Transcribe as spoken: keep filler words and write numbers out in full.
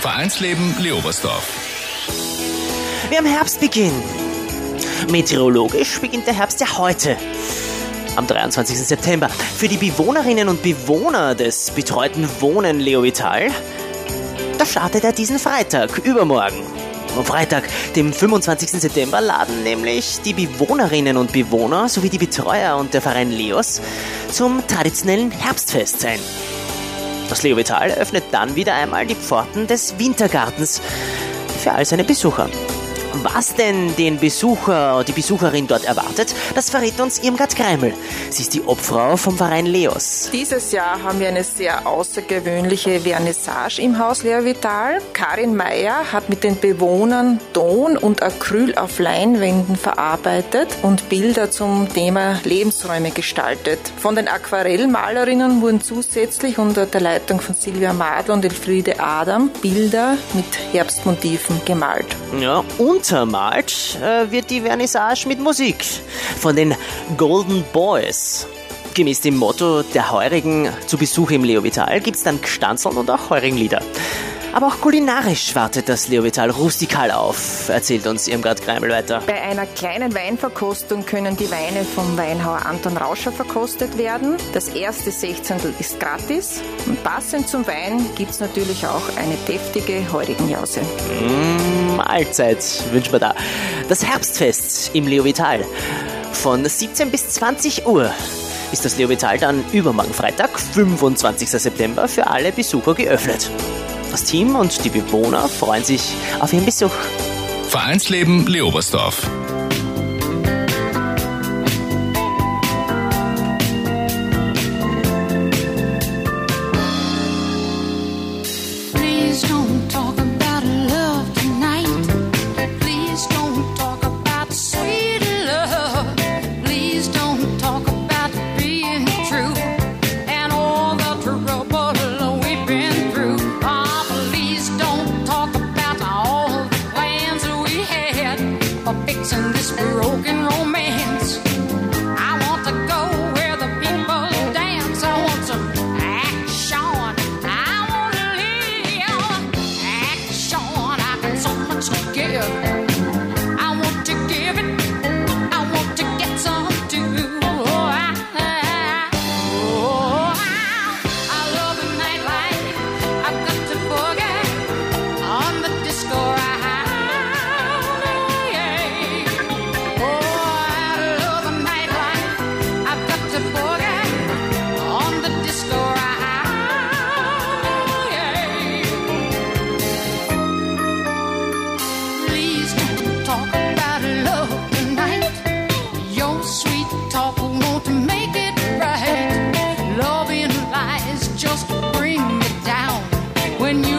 Vereinsleben Leobersdorf. Wir haben Herbstbeginn. Meteorologisch beginnt der Herbst ja heute, am dreiundzwanzigsten September. Für die Bewohnerinnen und Bewohner des betreuten Wohnen Leovital, da startet er diesen Freitag, übermorgen. Am Freitag, dem fünfundzwanzigsten September, laden nämlich die Bewohnerinnen und Bewohner sowie die Betreuer und der Verein Leos zum traditionellen Herbstfest ein. Das Leovital öffnet dann wieder einmal die Pforten des Wintergartens für all seine Besucher. Was denn den Besucher, die Besucherin dort erwartet, das verrät uns Irmgard Greimel. Sie ist die Obfrau vom Verein Leos. Dieses Jahr haben wir eine sehr außergewöhnliche Vernissage im Haus Leovital. Karin Meyer hat mit den Bewohnern Ton und Acryl auf Leinwänden verarbeitet und Bilder zum Thema Lebensräume gestaltet. Von den Aquarellmalerinnen wurden zusätzlich unter der Leitung von Silvia Madl und Elfriede Adam Bilder mit Herbstmotiven gemalt. Ja, untermalt äh, wird die Vernissage mit Musik von den Golden Boys. Gemäß dem Motto der Heurigen zu Besuch im Leovital gibt es dann Gstanzeln und auch Heurigenlieder. Aber auch kulinarisch wartet das Leovital rustikal auf, erzählt uns Irmgard Greimel weiter. Bei einer kleinen Weinverkostung können die Weine vom Weinhauer Anton Rauscher verkostet werden. Das erste Sechzehntel ist gratis. Und passend zum Wein gibt es natürlich auch eine deftige Heurigenjause. Mmh, Mahlzeit wünschen wir da. Das Herbstfest im Leovital. Von siebzehn bis zwanzig Uhr ist das Leovital dann übermorgen Freitag, fünfundzwanzigsten September, für alle Besucher geöffnet. Das Team und die Bewohner freuen sich auf ihren Besuch. Vereinsleben Leobersdorf. Fixing this broken romance. I want to go where the people dance. I want some action. I want to live action. I got so much to give. I want to give it. I want to get some too. Oh, I, I, oh, I, I love the nightlife. I've got to boogie on the disco ride. When you